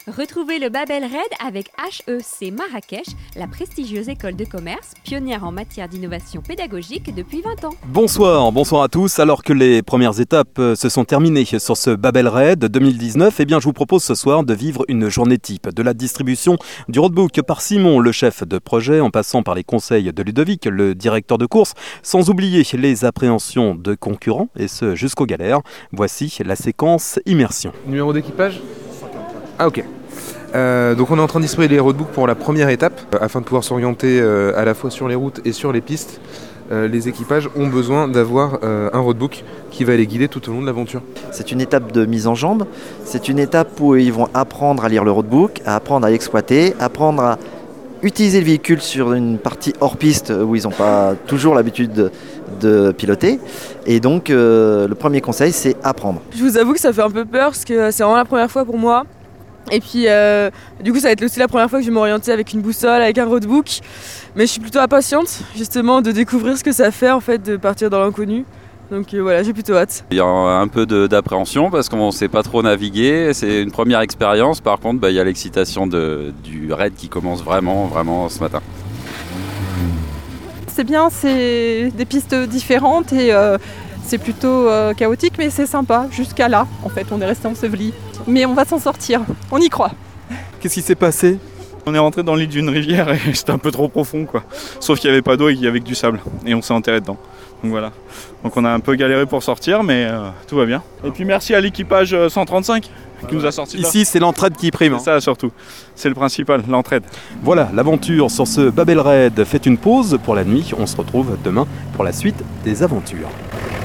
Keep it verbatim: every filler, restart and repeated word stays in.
Retrouvez le Babel Raid avec H E C Marrakech, la prestigieuse école de commerce, pionnière en matière d'innovation pédagogique depuis vingt ans. Bonsoir, bonsoir à tous. Alors que les premières étapes se sont terminées sur ce Babel Raid deux mille dix-neuf, eh bien je vous propose ce soir de vivre une journée type, de la distribution du roadbook par Simon, le chef de projet, en passant par les conseils de Ludovic, le directeur de course, sans oublier les appréhensions de concurrents, et ce jusqu'aux galères. Voici la séquence immersion. Numéro d'équipage ? Ah ok. Euh, donc on est en train de distribuer les roadbooks pour la première étape, euh, afin de pouvoir s'orienter euh, à la fois sur les routes et sur les pistes. Euh, les équipages ont besoin d'avoir euh, un roadbook qui va les guider tout au long de l'aventure. C'est une étape de mise en jambe, c'est une étape où ils vont apprendre à lire le roadbook, à apprendre à l'exploiter, apprendre à utiliser le véhicule sur une partie hors piste où ils n'ont pas toujours l'habitude de, de piloter. Et donc euh, le premier conseil, c'est apprendre. Je vous avoue que ça fait un peu peur parce que c'est vraiment la première fois pour moi. Et puis euh, du coup ça va être aussi la première fois que je vais m'orienter avec une boussole, avec un roadbook. Mais je suis plutôt impatiente justement de découvrir ce que ça fait en fait de partir dans l'inconnu. Donc euh, voilà, j'ai plutôt hâte. Il y a un peu de, d'appréhension parce qu'on ne sait pas trop naviguer. C'est une première expérience. Par contre, bah, il y a l'excitation de, du raid qui commence vraiment, vraiment ce matin. C'est bien, c'est des pistes différentes et euh, c'est plutôt euh, chaotique, mais c'est sympa. Jusqu'à là, en fait, on est resté enseveli. Mais on va s'en sortir, on y croit. Qu'est-ce qui s'est passé ? On est rentré dans le lit d'une rivière et c'était un peu trop profond, quoi. Sauf qu'il n'y avait pas d'eau et qu'il y avait que du sable. Et on s'est enterré dedans. Donc voilà. Donc on a un peu galéré pour sortir, mais euh, tout va bien. Et puis merci à l'équipage cent trente-cinq qui nous a sortis de là. Ici, c'est l'entraide qui prime. C'est ça surtout. C'est le principal, l'entraide. Voilà, l'aventure sur ce Babel Raid fait une pause pour la nuit. On se retrouve demain pour la suite des aventures.